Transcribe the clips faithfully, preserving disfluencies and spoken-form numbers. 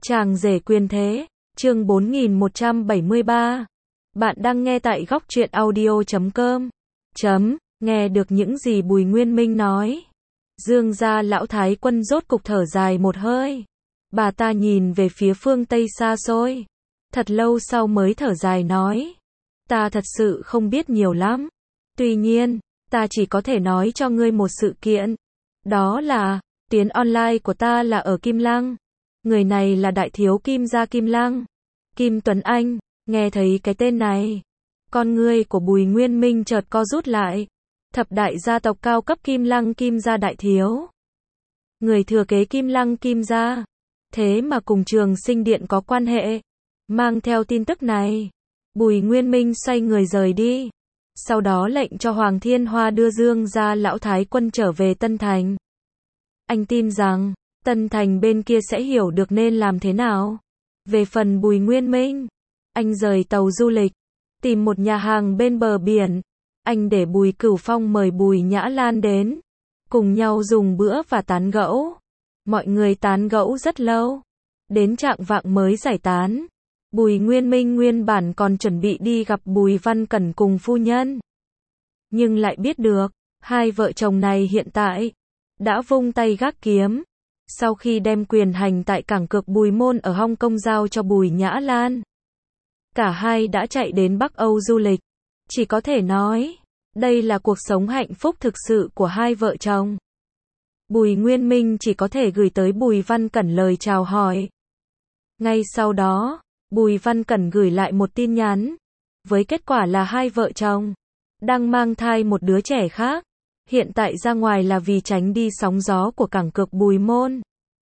Chàng rể quyền thế, chương bốn nghìn một trăm bảy mươi ba. Bạn đang nghe tại góc truyện audio chấm com. Chấm, nghe được những gì Bùi Nguyên Minh nói. Dương gia lão thái quân rốt cục thở dài một hơi. Bà ta nhìn về phía phương Tây xa xôi. Thật lâu sau mới thở dài nói. Ta thật sự không biết nhiều lắm. Tuy nhiên, ta chỉ có thể nói cho ngươi một sự kiện. Đó là, tuyến online của ta là ở Kim Lăng. Người này là đại thiếu Kim gia Kim Lăng. Kim Tuấn Anh, nghe thấy cái tên này. Con ngươi của Bùi Nguyên Minh chợt co rút lại. Thập đại gia tộc cao cấp Kim Lăng Kim gia đại thiếu. Người thừa kế Kim Lăng Kim gia. Thế mà cùng Trường Sinh Điện có quan hệ. Mang theo tin tức này, Bùi Nguyên Minh xoay người rời đi. Sau đó lệnh cho Hoàng Thiên Hoa đưa Dương gia lão thái quân trở về Tân Thành. Anh tin rằng, Tân Thành bên kia sẽ hiểu được nên làm thế nào. Về phần Bùi Nguyên Minh, anh rời tàu du lịch, tìm một nhà hàng bên bờ biển. Anh để Bùi Cửu Phong mời Bùi Nhã Lan đến, cùng nhau dùng bữa và tán gẫu. Mọi người tán gẫu rất lâu, đến trạng vạng mới giải tán. Bùi Nguyên Minh nguyên bản còn chuẩn bị đi gặp Bùi Văn Cẩn cùng phu nhân. Nhưng lại biết được, hai vợ chồng này hiện tại đã vung tay gác kiếm. Sau khi đem quyền hành tại cảng cược Bùi Môn ở Hong Kong giao cho Bùi Nhã Lan, cả hai đã chạy đến Bắc Âu du lịch. Chỉ có thể nói, đây là cuộc sống hạnh phúc thực sự của hai vợ chồng. Bùi Nguyên Minh chỉ có thể gửi tới Bùi Văn Cẩn lời chào hỏi. Ngay sau đó, Bùi Văn Cẩn gửi lại một tin nhắn, với kết quả là hai vợ chồng đang mang thai một đứa trẻ khác. Hiện tại ra ngoài là vì tránh đi sóng gió của cảng cược Bùi Môn.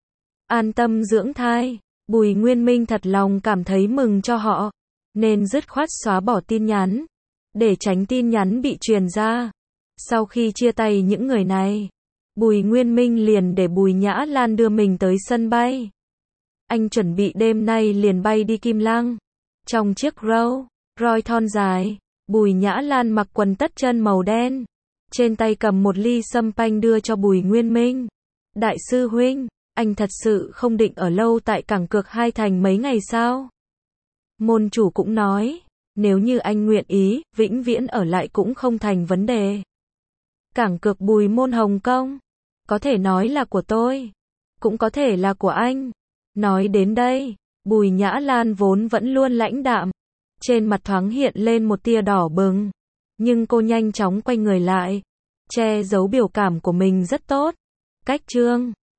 An tâm dưỡng thai, Bùi Nguyên Minh thật lòng cảm thấy mừng cho họ, nên dứt khoát xóa bỏ tin nhắn, để tránh tin nhắn bị truyền ra. Sau khi chia tay những người này, Bùi Nguyên Minh liền để Bùi Nhã Lan đưa mình tới sân bay. Anh chuẩn bị đêm nay liền bay đi Kim Lăng. Trong chiếc Rolls Royce thon dài, Bùi Nhã Lan mặc quần tất chân màu đen, trên tay cầm một ly sâm panh đưa cho Bùi Nguyên Minh. Đại sư huynh, anh thật sự không định ở lâu tại cảng cược Hai Thành mấy ngày sao? Môn chủ cũng nói, nếu như anh nguyện ý, vĩnh viễn ở lại cũng không thành vấn đề. Cảng cược Bùi Môn Hồng Kông, có thể nói là của tôi, cũng có thể là của anh. Nói đến đây, Bùi Nhã Lan vốn vẫn luôn lãnh đạm, trên mặt thoáng hiện lên một tia đỏ bừng. Nhưng cô nhanh chóng quay người lại, che giấu biểu cảm của mình rất tốt. Cách chương